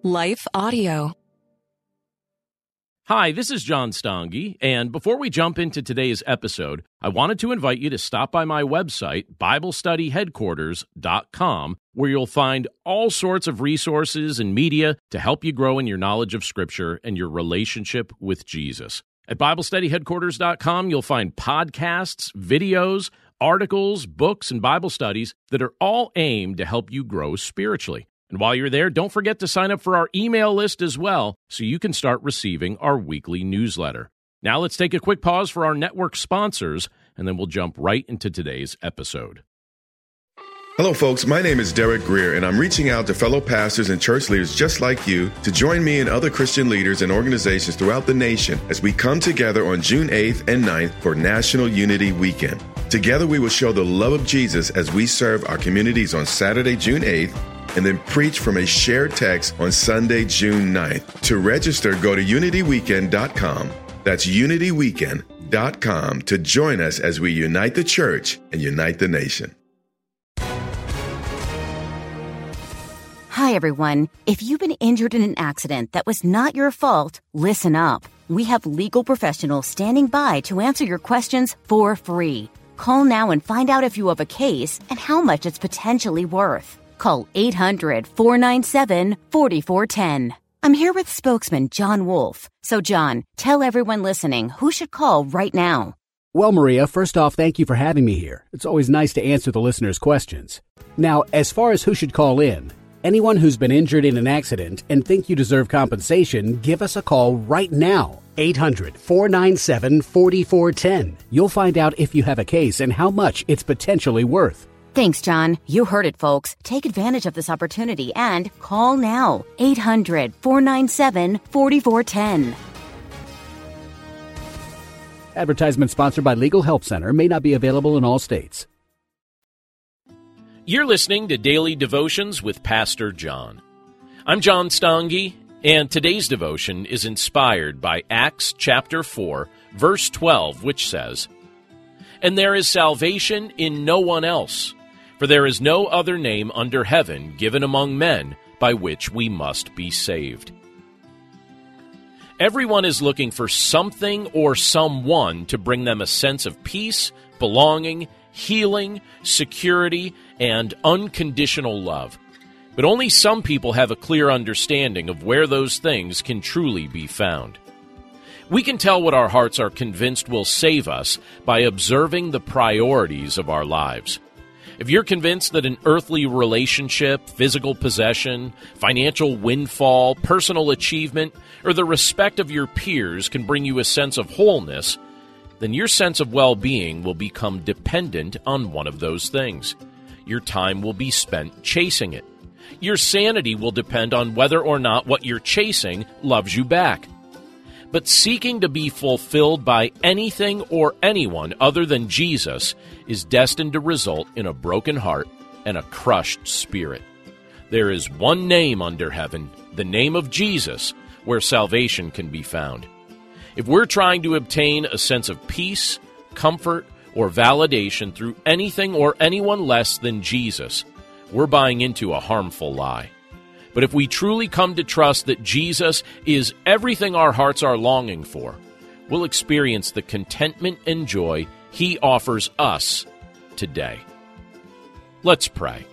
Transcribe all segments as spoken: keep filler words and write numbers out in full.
Life Audio. Hi, this is John Stange, and before we jump into today's episode, I wanted to invite you to stop by my website, Bible Study Headquarters dot com, where you'll find all sorts of resources and media to help you grow in your knowledge of Scripture and your relationship with Jesus. At Bible Study Headquarters dot com, you'll find podcasts, videos, articles, books, and Bible studies that are all aimed to help you grow spiritually. And while you're there, don't forget to sign up for our email list as well so you can start receiving our weekly newsletter. Now let's take a quick pause for our network sponsors, and then we'll jump right into today's episode. Hello, folks. My name is Derek Greer, and I'm reaching out to fellow pastors and church leaders just like you to join me and other Christian leaders and organizations throughout the nation as we come together on June eighth and ninth for National Unity Weekend. Together, we will show the love of Jesus as we serve our communities on Saturday, June eighth, and then preach from a shared text on Sunday, June ninth. To register, go to unity weekend dot com. That's unity weekend dot com to join us as we unite the church and unite the nation. Hi, everyone. If you've been injured in an accident that was not your fault, listen up. We have legal professionals standing by to answer your questions for free. Call now and find out if you have a case and how much it's potentially worth. Call eight hundred, four nine seven, four four one zero. I'm here with spokesman John Wolf. So, John, tell everyone listening who should call right now. Well, Maria, first off, thank you for having me here. It's always nice to answer the listeners' questions. Now, as far as who should call in, anyone who's been injured in an accident and think you deserve compensation, give us a call right now. eight hundred, four nine seven, four four one zero. You'll find out if you have a case and how much it's potentially worth. Thanks, John. You heard it, folks. Take advantage of this opportunity and call now. eight hundred, four nine seven, four four one zero. Advertisement sponsored by Legal Help Center. May not be available in all states. You're listening to Daily Devotions with Pastor John. I'm John Stange, and today's devotion is inspired by Acts chapter four, verse twelve, which says, "And there is salvation in no one else, for there is no other name under heaven given among men by which we must be saved." Everyone is looking for something or someone to bring them a sense of peace, belonging, healing, security, and unconditional love. But only some people have a clear understanding of where those things can truly be found. We can tell what our hearts are convinced will save us by observing the priorities of our lives. If you're convinced that an earthly relationship, physical possession, financial windfall, personal achievement, or the respect of your peers can bring you a sense of wholeness, then your sense of well-being will become dependent on one of those things. Your time will be spent chasing it. Your sanity will depend on whether or not what you're chasing loves you back. But seeking to be fulfilled by anything or anyone other than Jesus is destined to result in a broken heart and a crushed spirit. There is one name under heaven, the name of Jesus, where salvation can be found. If we're trying to obtain a sense of peace, comfort, or validation through anything or anyone less than Jesus, we're buying into a harmful lie. But if we truly come to trust that Jesus is everything our hearts are longing for, we'll experience the contentment and joy He offers us today. Let's pray.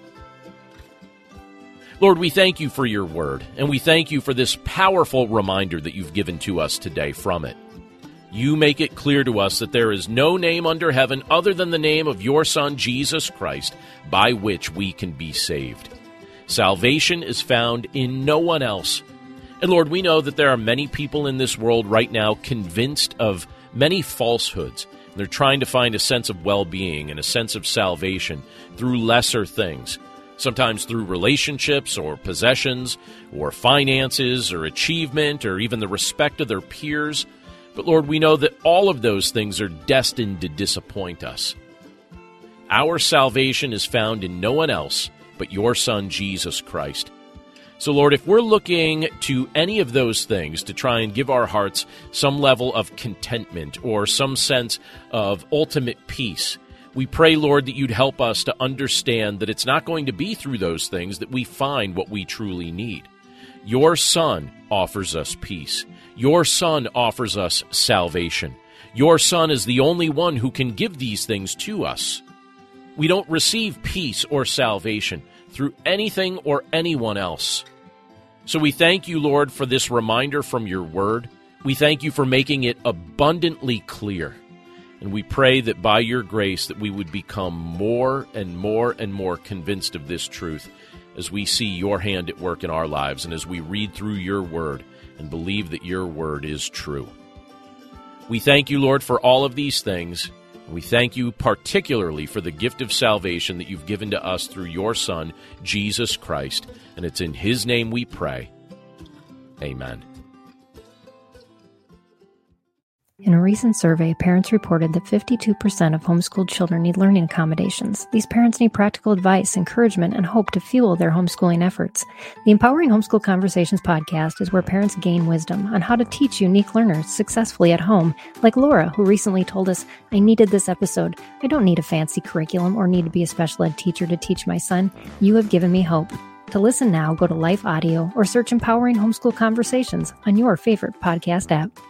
Lord, we thank you for your word, and we thank you for this powerful reminder that you've given to us today from it. You make it clear to us that there is no name under heaven other than the name of your Son, Jesus Christ, by which we can be saved. Salvation is found in no one else. And Lord, we know that there are many people in this world right now convinced of many falsehoods. They're trying to find a sense of well-being and a sense of salvation through lesser things, sometimes through relationships or possessions or finances or achievement or even the respect of their peers. But Lord, we know that all of those things are destined to disappoint us. Our salvation is found in no one else but your Son, Jesus Christ. So, Lord, if we're looking to any of those things to try and give our hearts some level of contentment or some sense of ultimate peace, we pray, Lord, that you'd help us to understand that it's not going to be through those things that we find what we truly need. Your Son offers us peace. Your Son offers us salvation. Your Son is the only one who can give these things to us. We don't receive peace or salvation through anything or anyone else. So we thank you, Lord, for this reminder from your word. We thank you for making it abundantly clear. And we pray that by your grace that we would become more and more and more convinced of this truth as we see your hand at work in our lives and as we read through your word and believe that your word is true. We thank you, Lord, for all of these things. And we thank you particularly for the gift of salvation that you've given to us through your Son, Jesus Christ. And it's in his name we pray. Amen. In a recent survey, parents reported that fifty-two percent of homeschooled children need learning accommodations. These parents need practical advice, encouragement, and hope to fuel their homeschooling efforts. The Empowering Homeschool Conversations podcast is where parents gain wisdom on how to teach unique learners successfully at home, like Laura, who recently told us, "I needed this episode. I don't need a fancy curriculum or need to be a special ed teacher to teach my son. You have given me hope." To listen now, go to Life Audio or search Empowering Homeschool Conversations on your favorite podcast app.